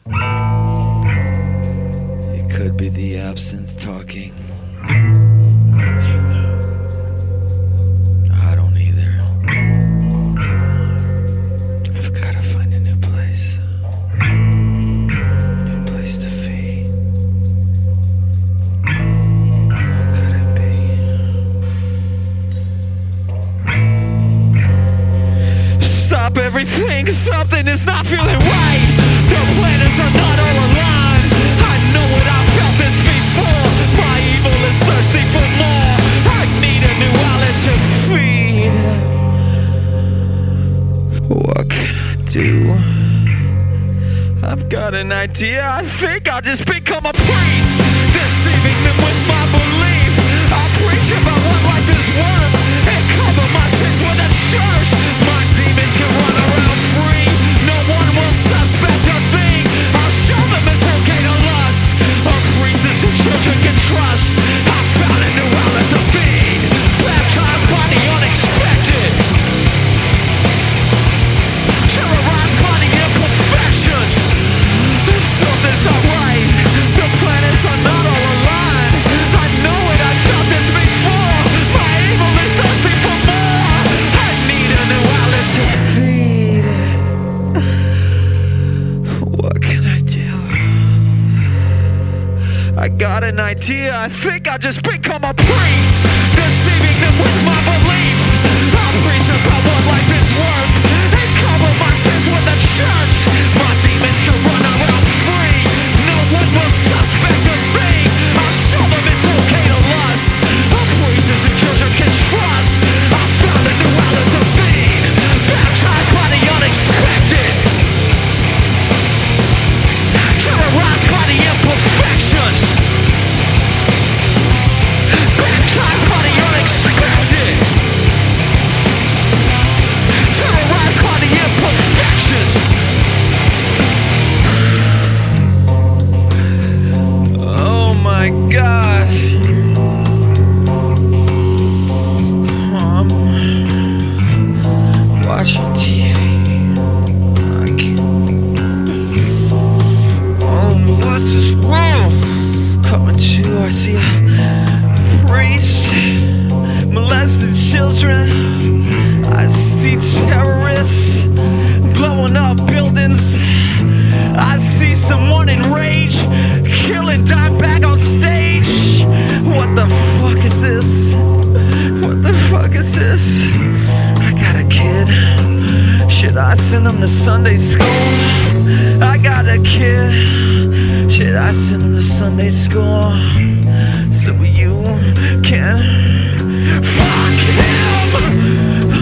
It could be the absinthe talking. I don't either. I've gotta find a new place. New place to feed. What could it be? Stop everything, something is not feeling right. The planets are not all aligned. I know it, I've felt this before. My evil is thirsty for more. I need a new outlet to feed. What can I do? I've got an idea, I think I'll just become a priest, deceiving them with my belief. I'll preach about what life is worth and cover my sins with a church. My demons can run around free. No one will suspect a thing. I'll show them it's okay to lust. A priestess who children can trust. I found a new outlet to feed. Baptized by the unexpected. Terrorized by the imperfection. Something's not right. The planets are not all aligned. I know it, I felt this before. My evil is thirsty for more. I need a new outlet to feed. What can I do? I got an idea, I think I'll just become a priest, deceiving them with my belief. I'll preach about what life is worth and cover my sins with the church. My demons can run around free. No one will suspect a thing. I'll show them it's okay to lust. A priestess and children can trust. I found a new outlet to feed. Baptized by the unexpected. Terrorized by the imperfections. Baptized by the unexpected. Terrorized by the imperfections. Oh my God. I'm watching TV. I can't. Oh, what's this world coming to? I see a priest molesting children. I see terrorists blowing up buildings. I see someone in rage killing Dimebag on stage. What the fuck is this? What the fuck is this? I got a kid. Should I send him to Sunday school? I got a kid. Should I send him to Sunday school so you can fuck him?